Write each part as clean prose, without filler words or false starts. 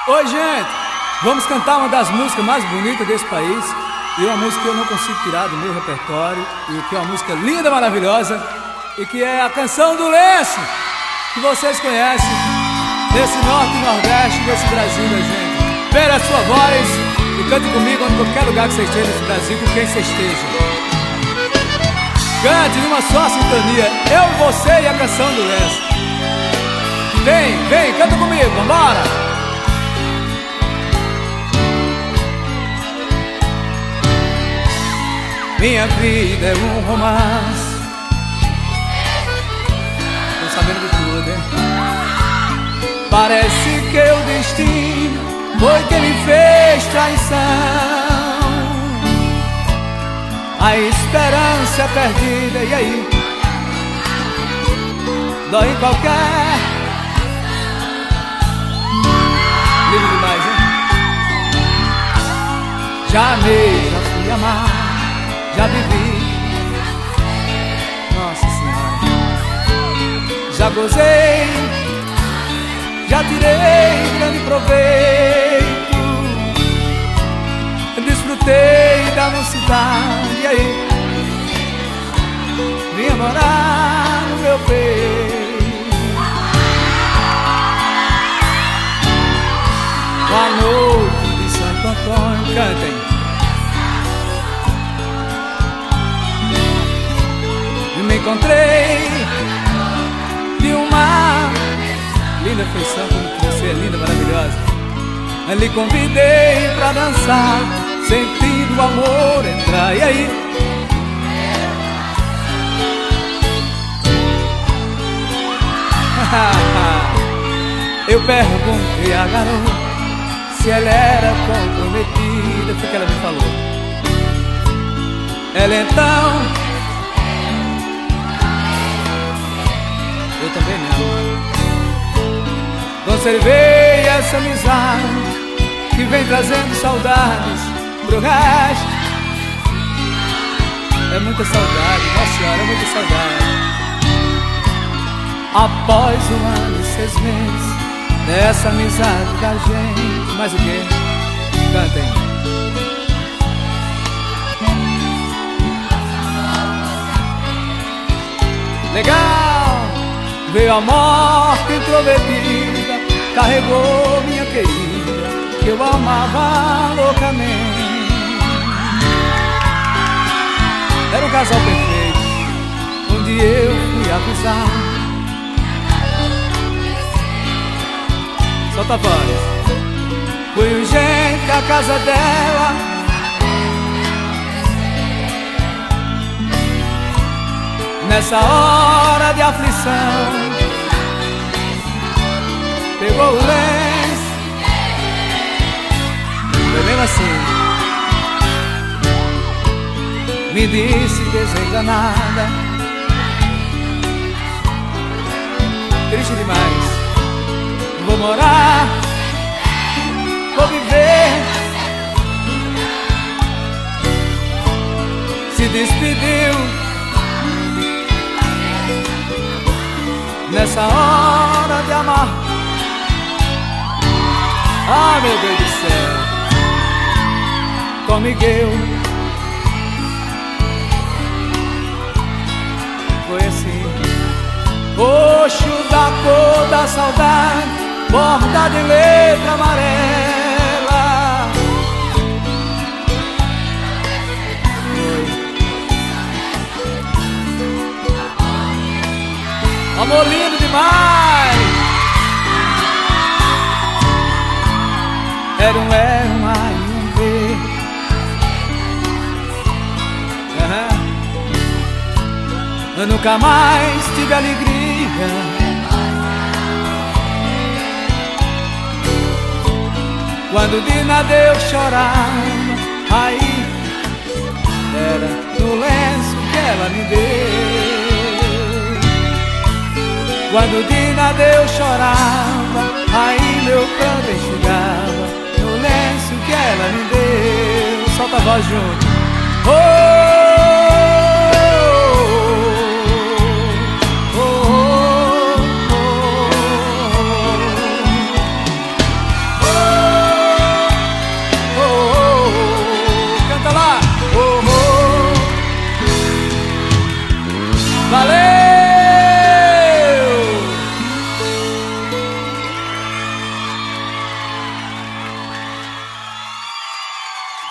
Oi, gente! Vamos cantar uma das músicas mais bonitas desse país. E uma música que eu não consigo tirar do meu repertório. E que é uma música linda, maravilhosa. E que é a Canção do Lenço, que vocês conhecem, desse norte e nordeste, desse Brasil da gente. Pera a sua voz e cante comigo em qualquer lugar que você esteja nesse Brasil, com quem você esteja. Cante numa só sintonia, eu, você e a Canção do Lenço. Vem, canta comigo, vambora! Minha vida é um romance. Tô sabendo de tudo, hein? Parece que o destino foi quem me fez traição. A esperança é perdida, e aí? Dói em qualquer. Lindo demais, hein? Já amei, já fui amar, já vivi, nossa senhora. Já gozei, já tirei grande proveito, desfrutei da mocidade, e aí? Vinha morar no meu peito. Boa noite de Santo Antônio, cantem. Me encontrei de uma linda feição, como você é linda, maravilhosa. Lhe convidei pra dançar, sentindo o amor entrar, e aí? Eu perguntei a garota se ela era comprometida, foi o que ela me falou. Ela então... eu também não. Conservei essa amizade que vem trazendo saudades pro resto. É muita saudade, nossa senhora, é muita saudade. Após 1 ano e 6 meses dessa amizade da gente, mais o quê? Cantem. Legal! Veio a morte introvertida, carregou minha querida, que eu amava loucamente. Era um casal perfeito, onde eu fui avisar. Solta a voz. Fui urgente à casa dela, nessa hora de aflição, pegou o lenço, foi mesmo assim. Me disse desenganada, triste demais. Vou morar, vou viver. Se despediu nessa hora de amar. Ah, meu Deus do céu, Tom Miguel. Foi assim, roxo da cor da saudade, bordado em letra amarela. Amor lindo demais. Era um A e um B. Eu nunca mais tive alegria. Quando de nada eu chorava, aí era no lenço que ela me deu. Quando de nada eu chorava, aí meu pranto enxugava no lenço que ela me deu. Solta a voz junto.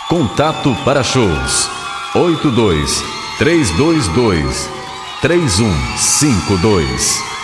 Contato para shows 82 322 3152.